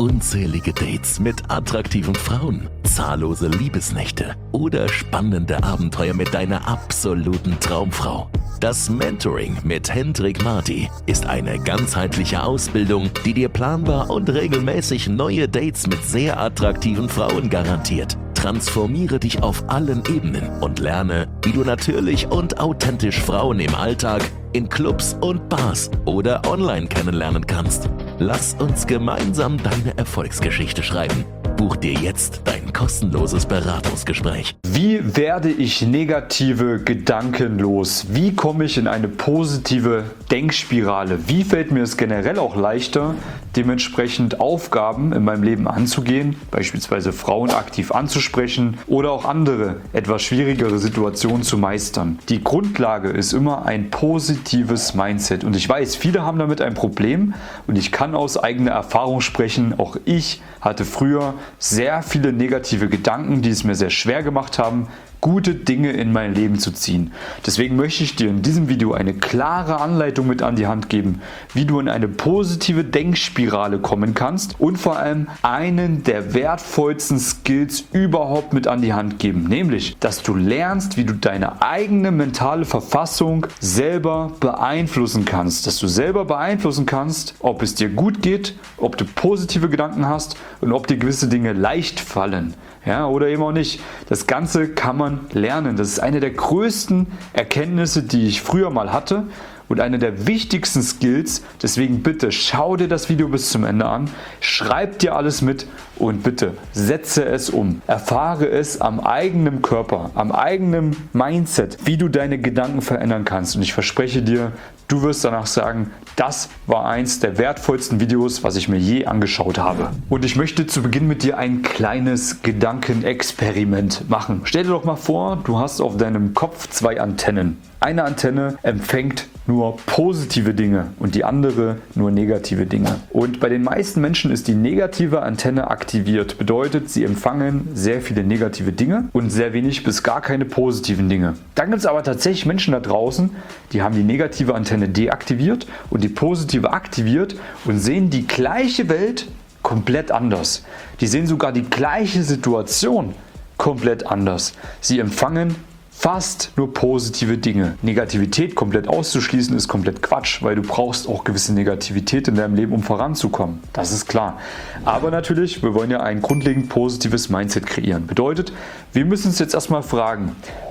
unzählige Dates mit attraktiven Frauen, zahllose Liebesnächte oder spannende Abenteuer mit deiner absoluten Traumfrau. Das Mentoring mit Hendrik Marty ist eine ganzheitliche Ausbildung, die dir planbar und regelmäßig neue Dates mit sehr attraktiven Frauen garantiert. Transformiere dich auf allen Ebenen und lerne, wie du natürlich und authentisch Frauen im Alltag, in Clubs und Bars oder online kennenlernen kannst. Lass uns gemeinsam deine Erfolgsgeschichte schreiben. Buch dir jetzt dein kostenloses Beratungsgespräch. Wie werde ich negative Gedanken los? Wie komme ich in eine positive Denkspirale? Wie fällt mir es generell auch leichter, dementsprechend Aufgaben in meinem Leben anzugehen, beispielsweise Frauen aktiv anzusprechen oder auch andere, etwas schwierigere Situationen zu meistern? Die Grundlage ist immer ein positives Mindset und ich weiß, viele haben damit ein Problem und ich kann aus eigener Erfahrung sprechen, auch ich hatte früher sehr viele negative Gedanken, die es mir sehr schwer gemacht haben, gute Dinge in mein Leben zu ziehen. Deswegen möchte ich dir in diesem Video eine klare Anleitung mit an die Hand geben, wie du in eine positive Denkspirale kommen kannst und vor allem einen der wertvollsten Skills überhaupt mit an die Hand geben, nämlich, dass du lernst, wie du deine eigene mentale Verfassung selber beeinflussen kannst, dass du selber beeinflussen kannst, ob es dir gut geht, ob du positive Gedanken hast und ob dir gewisse Dinge leicht fallen. Ja, oder eben auch nicht. Das Ganze kann man lernen. Das ist eine der größten Erkenntnisse, die ich früher mal hatte und eine der wichtigsten Skills. Deswegen bitte schau dir das Video bis zum Ende an, schreib dir alles mit und bitte setze es um. Erfahre es am eigenen Körper, am eigenen Mindset, wie du deine Gedanken verändern kannst. Und ich verspreche dir, du wirst danach sagen, das war eins der wertvollsten Videos, was ich mir je angeschaut habe. Und ich möchte zu Beginn mit dir ein kleines Gedankenexperiment machen. Stell dir doch mal vor, du hast auf deinem Kopf zwei Antennen. Eine Antenne empfängt nur positive Dinge und die andere nur negative Dinge. Und bei den meisten Menschen ist die negative Antenne aktiviert. Bedeutet, sie empfangen sehr viele negative Dinge und sehr wenig bis gar keine positiven Dinge. Dann gibt es aber tatsächlich Menschen da draußen, die haben die negative Antenne deaktiviert und die positive aktiviert und sehen die gleiche Welt komplett anders. Die sehen sogar die gleiche Situation komplett anders. Sie empfangen fast nur positive Dinge. Negativität komplett auszuschließen ist komplett Quatsch, weil du brauchst auch gewisse Negativität in deinem Leben, um voranzukommen. Das ist klar. Aber natürlich, wir wollen ja ein grundlegend positives Mindset kreieren. Bedeutet, wir müssen uns jetzt erstmal fragen,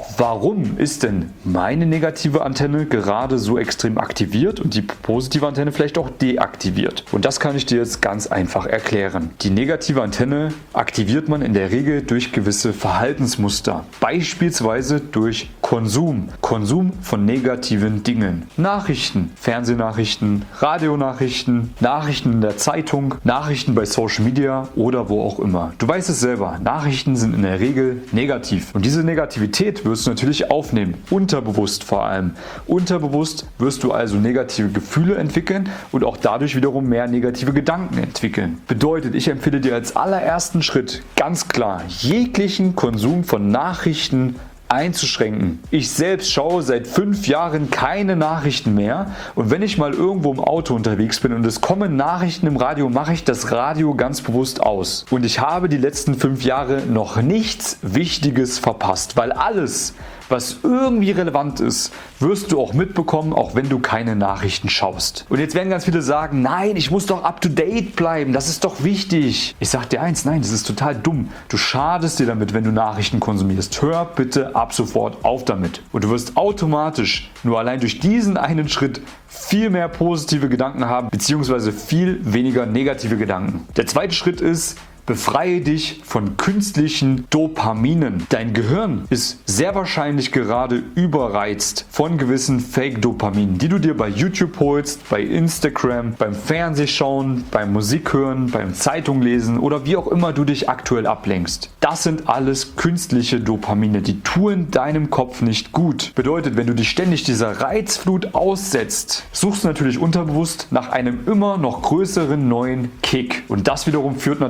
warum ist denn meine negative Antenne gerade so extrem aktiviert und die positive Antenne vielleicht auch deaktiviert? Und das kann ich dir jetzt ganz einfach erklären. Die negative Antenne aktiviert man in der Regel durch gewisse Verhaltensmuster, beispielsweise durch Konsum. Konsum von negativen Dingen. Nachrichten, Fernsehnachrichten, Radionachrichten, Nachrichten in der Zeitung, Nachrichten bei Social Media oder wo auch immer. Du weißt es selber, Nachrichten sind in der Regel negativ. Und diese Negativität wirst du natürlich aufnehmen, unterbewusst vor allem. Unterbewusst wirst du also negative Gefühle entwickeln und auch dadurch wiederum mehr negative Gedanken entwickeln. Bedeutet, ich empfehle dir als allerersten Schritt ganz klar, jeglichen Konsum von Nachrichten einzuschränken. Ich selbst schaue seit 5 Jahren keine Nachrichten mehr und wenn ich mal irgendwo im Auto unterwegs bin und es kommen Nachrichten im Radio, mache ich das Radio ganz bewusst aus. Und ich habe die letzten 5 Jahre noch nichts Wichtiges verpasst, weil alles, was irgendwie relevant ist, wirst du auch mitbekommen, auch wenn du keine Nachrichten schaust. Und jetzt werden ganz viele sagen, nein, ich muss doch up to date bleiben, das ist doch wichtig. Ich sage dir eins, nein, das ist total dumm. Du schadest dir damit, wenn du Nachrichten konsumierst. Hör bitte ab sofort auf damit. Und du wirst automatisch nur allein durch diesen einen Schritt viel mehr positive Gedanken haben, beziehungsweise viel weniger negative Gedanken. Der zweite Schritt ist, befreie dich von künstlichen Dopaminen. Dein Gehirn ist sehr wahrscheinlich gerade überreizt von gewissen Fake-Dopaminen, die du dir bei YouTube holst, bei Instagram, beim Fernsehschauen, beim Musikhören, beim Zeitunglesen oder wie auch immer du dich aktuell ablenkst. Das sind alles künstliche Dopamine, die tun deinem Kopf nicht gut. Bedeutet, wenn du dich ständig dieser Reizflut aussetzt, suchst du natürlich unterbewusst nach einem immer noch größeren neuen Kick. Und das wiederum führt natürlich zu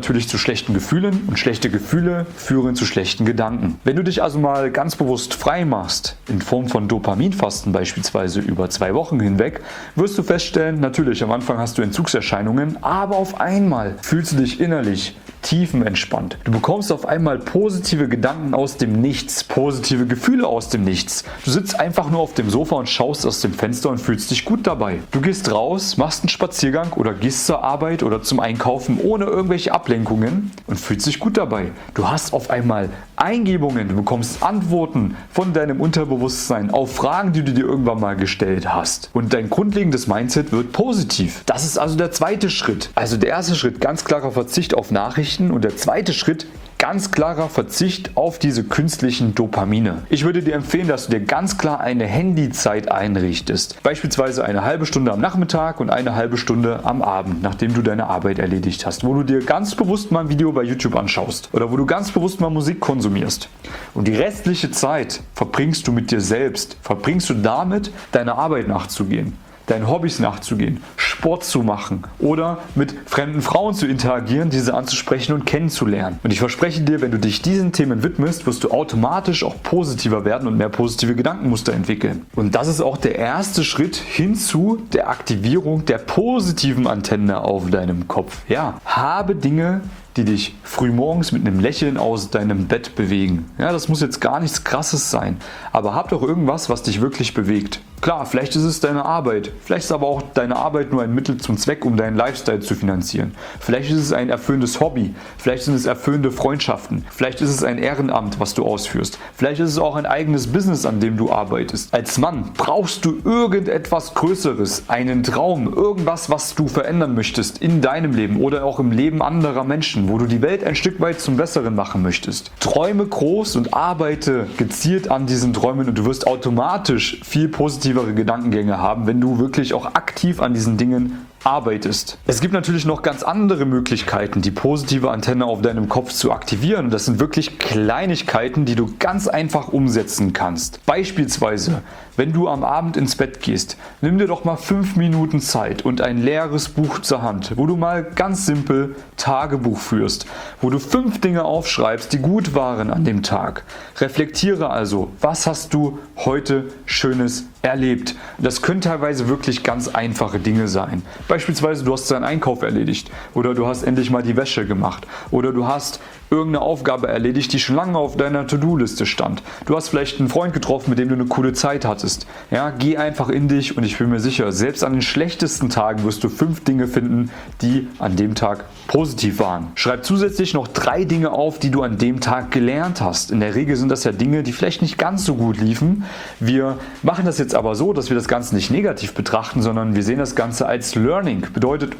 schlechten Gefühlen und schlechte Gefühle führen zu schlechten Gedanken. Wenn du dich also mal ganz bewusst frei machst, in Form von Dopaminfasten beispielsweise über 2 Wochen hinweg, wirst du feststellen, natürlich am Anfang hast du Entzugserscheinungen, aber auf einmal fühlst du dich innerlich tiefenentspannt. Du bekommst auf einmal positive Gedanken aus dem Nichts, positive Gefühle aus dem Nichts. Du sitzt einfach nur auf dem Sofa und schaust aus dem Fenster und fühlst dich gut dabei. Du gehst raus, machst einen Spaziergang oder gehst zur Arbeit oder zum Einkaufen ohne irgendwelche Ablenkungen und fühlst dich gut dabei. Du hast auf einmal Eingebungen, du bekommst Antworten von deinem Unterbewusstsein auf Fragen, die du dir irgendwann mal gestellt hast. Und dein grundlegendes Mindset wird positiv. Das ist also der zweite Schritt. Also der erste Schritt, ganz klarer Verzicht auf Nachrichten, und der zweite Schritt, ganz klarer Verzicht auf diese künstlichen Dopamine. Ich würde dir empfehlen, dass du dir ganz klar eine Handyzeit einrichtest. Beispielsweise eine halbe Stunde am Nachmittag und eine halbe Stunde am Abend, nachdem du deine Arbeit erledigt hast, wo du dir ganz bewusst mal ein Video bei YouTube anschaust oder wo du ganz bewusst mal Musik konsumierst. Und die restliche Zeit verbringst du mit dir selbst, verbringst du damit, deiner Arbeit nachzugehen, deinen Hobbys nachzugehen, Sport zu machen oder mit fremden Frauen zu interagieren, diese anzusprechen und kennenzulernen. Und ich verspreche dir, wenn du dich diesen Themen widmest, wirst du automatisch auch positiver werden und mehr positive Gedankenmuster entwickeln. Und das ist auch der erste Schritt hin zu der Aktivierung der positiven Antenne auf deinem Kopf. Ja, habe Dinge, die dich frühmorgens mit einem Lächeln aus deinem Bett bewegen. Ja, das muss jetzt gar nichts Krasses sein, aber hab doch irgendwas, was dich wirklich bewegt. Klar, vielleicht ist es deine Arbeit, vielleicht ist aber auch deine Arbeit nur ein Mittel zum Zweck, um deinen Lifestyle zu finanzieren. Vielleicht ist es ein erfüllendes Hobby, vielleicht sind es erfüllende Freundschaften, vielleicht ist es ein Ehrenamt, was du ausführst, vielleicht ist es auch ein eigenes Business, an dem du arbeitest. Als Mann brauchst du irgendetwas Größeres, einen Traum, irgendwas, was du verändern möchtest in deinem Leben oder auch im Leben anderer Menschen, wo du die Welt ein Stück weit zum Besseren machen möchtest. Träume groß und arbeite gezielt an diesen Träumen und du wirst automatisch viel positivere Gedankengänge haben, wenn du wirklich auch aktiv an diesen Dingen arbeitest. Es gibt natürlich noch ganz andere Möglichkeiten, die positive Antenne auf deinem Kopf zu aktivieren. Das sind wirklich Kleinigkeiten, die du ganz einfach umsetzen kannst. Beispielsweise, wenn du am Abend ins Bett gehst, nimm dir doch mal 5 Minuten Zeit und ein leeres Buch zur Hand, wo du mal ganz simpel Tagebuch führst, wo du 5 Dinge aufschreibst, die gut waren an dem Tag. Reflektiere also, was hast du heute Schönes erlebt. Das können teilweise wirklich ganz einfache Dinge sein. Beispielsweise, du hast deinen Einkauf erledigt oder du hast endlich mal die Wäsche gemacht oder du hast irgendeine Aufgabe erledigt, die schon lange auf deiner To-Do-Liste stand. Du hast vielleicht einen Freund getroffen, mit dem du eine coole Zeit hattest. Ja, geh einfach in dich und ich bin mir sicher, selbst an den schlechtesten Tagen wirst du 5 Dinge finden, die an dem Tag positiv waren. Schreib zusätzlich noch 3 Dinge auf, die du an dem Tag gelernt hast. In der Regel sind das ja Dinge, die vielleicht nicht ganz so gut liefen. Wir machen das jetzt aber so, dass wir das Ganze nicht negativ betrachten, sondern wir sehen das Ganze als Learning. Bedeutet,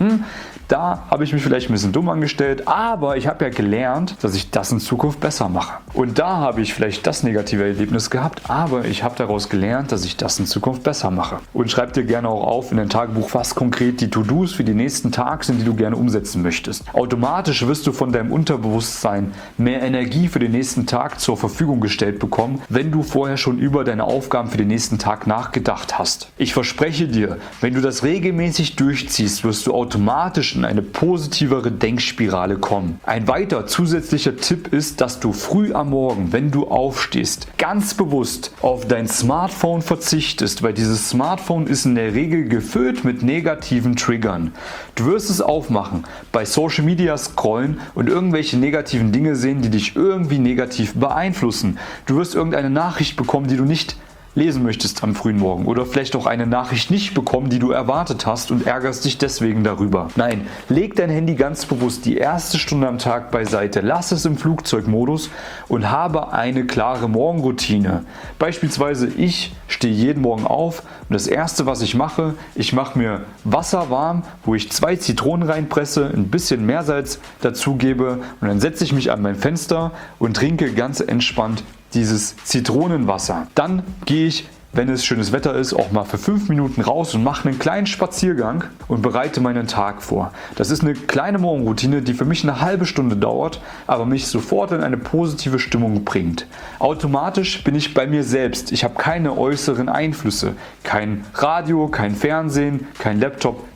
da habe ich mich vielleicht ein bisschen dumm angestellt, aber ich habe ja gelernt, dass ich das in Zukunft besser mache. Und da habe ich vielleicht das negative Erlebnis gehabt, aber ich habe daraus gelernt, dass ich das in Zukunft besser mache. Und schreib dir gerne auch auf in dein Tagebuch, was konkret die To-Dos für den nächsten Tag sind, die du gerne umsetzen möchtest. Automatisch wirst du von deinem Unterbewusstsein mehr Energie für den nächsten Tag zur Verfügung gestellt bekommen, wenn du vorher schon über deine Aufgaben für den nächsten Tag nachgedacht hast. Ich verspreche dir, wenn du das regelmäßig durchziehst, wirst du automatisch in eine positivere Denkspirale kommen. Ein weiter zusätzlicher Tipp ist, dass du früh am Morgen, wenn du aufstehst, ganz bewusst auf dein Smartphone verzichtest, weil dieses Smartphone ist in der Regel gefüllt mit negativen Triggern. Du wirst es aufmachen, bei Social Media scrollen und irgendwelche negativen Dinge sehen, die dich irgendwie negativ beeinflussen. Du wirst irgendeine Nachricht bekommen, die du nicht lesen möchtest am frühen Morgen oder vielleicht auch eine Nachricht nicht bekommen, die du erwartet hast und ärgerst dich deswegen darüber. Nein, leg dein Handy ganz bewusst die erste Stunde am Tag beiseite, lass es im Flugzeugmodus und habe eine klare Morgenroutine. Beispielsweise ich stehe jeden Morgen auf und das erste, was ich mache mir Wasser warm, wo ich 2 Zitronen reinpresse, ein bisschen Meersalz dazugebe und dann setze ich mich an mein Fenster und trinke ganz entspannt dieses Zitronenwasser. Dann gehe ich, wenn es schönes Wetter ist, auch mal für 5 Minuten raus und mache einen kleinen Spaziergang und bereite meinen Tag vor. Das ist eine kleine Morgenroutine, die für mich eine halbe Stunde dauert, aber mich sofort in eine positive Stimmung bringt. Automatisch bin ich bei mir selbst. Ich habe keine äußeren Einflüsse. Kein Radio, kein Fernsehen, kein Laptop,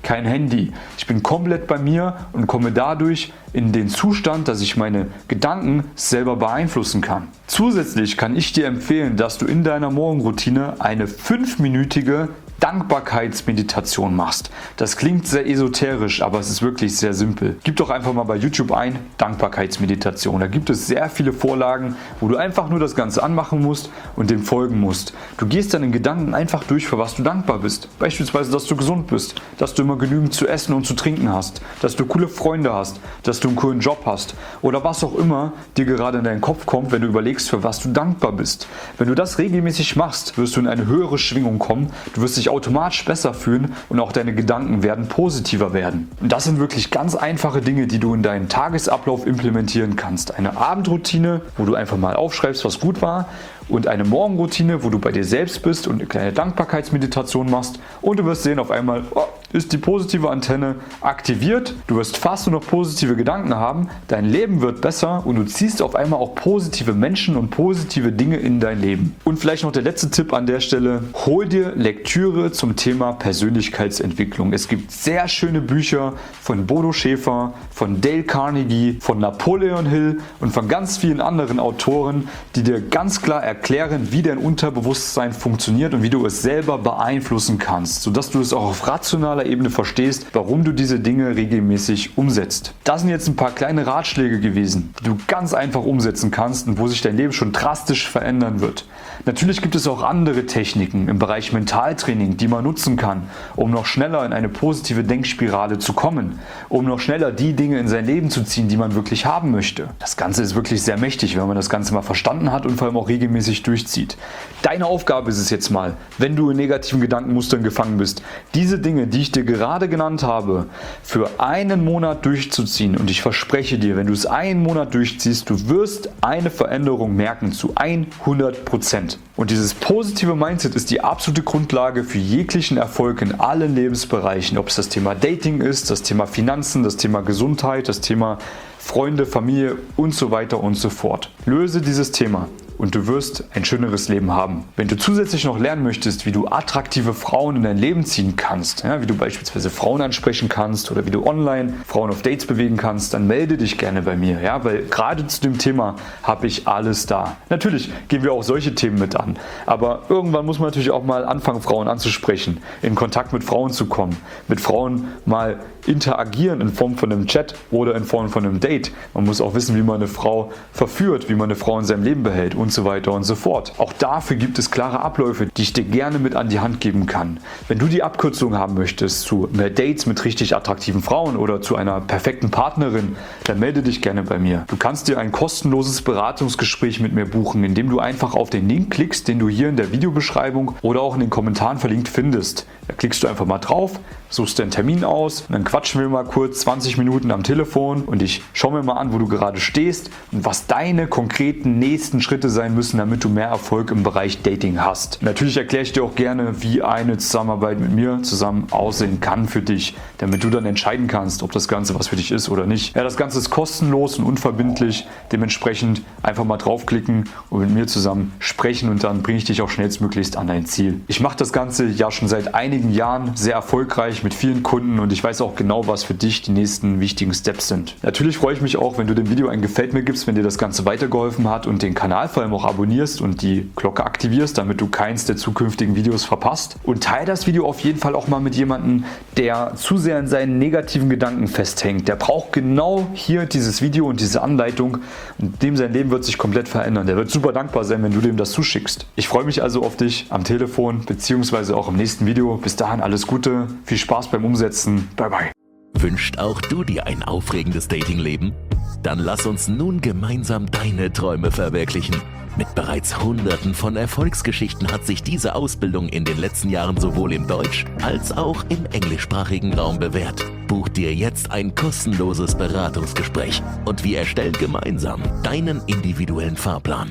kein Handy. Ich bin komplett bei mir und komme dadurch in den Zustand, dass ich meine Gedanken selber beeinflussen kann. Zusätzlich kann ich dir empfehlen, dass du in deiner Morgenroutine eine 5-minütige Dankbarkeitsmeditation machst. Das klingt sehr esoterisch, aber es ist wirklich sehr simpel. Gib doch einfach mal bei YouTube ein, Dankbarkeitsmeditation. Da gibt es sehr viele Vorlagen, wo du einfach nur das Ganze anmachen musst und dem folgen musst. Du gehst dann in Gedanken einfach durch, für was du dankbar bist. Beispielsweise, dass du gesund bist, dass du immer genügend zu essen und zu trinken hast, dass du coole Freunde hast, dass du einen coolen Job hast oder was auch immer dir gerade in deinen Kopf kommt, wenn du überlegst, für was du dankbar bist. Wenn du das regelmäßig machst, wirst du in eine höhere Schwingung kommen, du wirst dich automatisch besser fühlen und auch deine Gedanken werden positiver werden. Und das sind wirklich ganz einfache Dinge, die du in deinen Tagesablauf implementieren kannst. Eine Abendroutine, wo du einfach mal aufschreibst, was gut war, und eine Morgenroutine, wo du bei dir selbst bist und eine kleine Dankbarkeitsmeditation machst, und du wirst sehen, auf einmal ist die positive Antenne aktiviert, du wirst fast nur noch positive Gedanken haben, dein Leben wird besser und du ziehst auf einmal auch positive Menschen und positive Dinge in dein Leben. Und vielleicht noch der letzte Tipp an der Stelle: Hol dir Lektüre zum Thema Persönlichkeitsentwicklung. Es gibt sehr schöne Bücher von Bodo Schäfer, von Dale Carnegie, von Napoleon Hill und von ganz vielen anderen Autoren, die dir ganz klar erklären, wie dein Unterbewusstsein funktioniert und wie du es selber beeinflussen kannst, sodass du es auch auf rationaler Ebene verstehst, warum du diese Dinge regelmäßig umsetzt. Das sind jetzt ein paar kleine Ratschläge gewesen, die du ganz einfach umsetzen kannst und wo sich dein Leben schon drastisch verändern wird. Natürlich gibt es auch andere Techniken im Bereich Mentaltraining, die man nutzen kann, um noch schneller in eine positive Denkspirale zu kommen, um noch schneller die Dinge in sein Leben zu ziehen, die man wirklich haben möchte. Das Ganze ist wirklich sehr mächtig, wenn man das Ganze mal verstanden hat und vor allem auch regelmäßig durchzieht. Deine Aufgabe ist es jetzt mal, wenn du in negativen Gedankenmustern gefangen bist, diese Dinge, die ich dir gerade genannt habe, für einen Monat durchzuziehen. Und ich verspreche dir, wenn du es einen Monat durchziehst, du wirst eine Veränderung merken zu 100%. Und dieses positive Mindset ist die absolute Grundlage für jeglichen Erfolg in allen Lebensbereichen. Ob es das Thema Dating ist, das Thema Finanzen, das Thema Gesundheit, das Thema Freunde, Familie und so weiter und so fort. Löse dieses Thema und du wirst ein schöneres Leben haben. Wenn du zusätzlich noch lernen möchtest, wie du attraktive Frauen in dein Leben ziehen kannst, ja, wie du beispielsweise Frauen ansprechen kannst oder wie du online Frauen auf Dates bewegen kannst, dann melde dich gerne bei mir, ja, weil gerade zu dem Thema habe ich alles da. Natürlich gehen wir auch solche Themen mit an, aber irgendwann muss man natürlich auch mal anfangen, Frauen anzusprechen, in Kontakt mit Frauen zu kommen, mit Frauen mal interagieren in Form von einem Chat oder in Form von einem Date. Man muss auch wissen, wie man eine Frau verführt, wie man eine Frau in seinem Leben behält und so weiter und so fort. Auch dafür gibt es klare Abläufe, die ich dir gerne mit an die Hand geben kann. Wenn du die Abkürzung haben möchtest zu mehr Dates mit richtig attraktiven Frauen oder zu einer perfekten Partnerin, dann melde dich gerne bei mir. Du kannst dir ein kostenloses Beratungsgespräch mit mir buchen, indem du einfach auf den Link klickst, den du hier in der Videobeschreibung oder auch in den Kommentaren verlinkt findest. Da klickst du einfach mal drauf, suchst dir einen Termin aus und dann quatschen wir mal kurz 20 Minuten am Telefon und ich schaue mir mal an, wo du gerade stehst und was deine konkreten nächsten Schritte sein müssen, damit du mehr Erfolg im Bereich Dating hast. Natürlich erkläre ich dir auch gerne, wie eine Zusammenarbeit mit mir zusammen aussehen kann für dich, damit du dann entscheiden kannst, ob das Ganze was für dich ist oder nicht. Ja, das Ganze ist kostenlos und unverbindlich, dementsprechend einfach mal draufklicken und mit mir zusammen sprechen und dann bringe ich dich auch schnellstmöglichst an dein Ziel. Ich mache das Ganze ja schon seit einigen Jahren sehr erfolgreich mit vielen Kunden und ich weiß auch genau, was für dich die nächsten wichtigen Steps sind. Natürlich freue ich mich auch, wenn du dem Video ein Gefällt mir gibst, wenn dir das Ganze weitergeholfen hat und den Kanal vor allem auch abonnierst und die Glocke aktivierst, damit du keins der zukünftigen Videos verpasst. Und teile das Video auf jeden Fall auch mal mit jemandem, der zu sehr in seinen negativen Gedanken festhängt. Der braucht genau hier dieses Video und diese Anleitung und dem sein Leben wird sich komplett verändern. Der wird super dankbar sein, wenn du dem das zuschickst. Ich freue mich also auf dich am Telefon bzw. auch im nächsten Video. Bis dahin alles Gute, viel Spaß beim Umsetzen. Bye bye. Wünscht auch du dir ein aufregendes Datingleben? Dann lass uns nun gemeinsam deine Träume verwirklichen. Mit bereits Hunderten von Erfolgsgeschichten hat sich diese Ausbildung in den letzten Jahren sowohl im Deutsch- als auch im englischsprachigen Raum bewährt. Buch dir jetzt ein kostenloses Beratungsgespräch und wir erstellen gemeinsam deinen individuellen Fahrplan.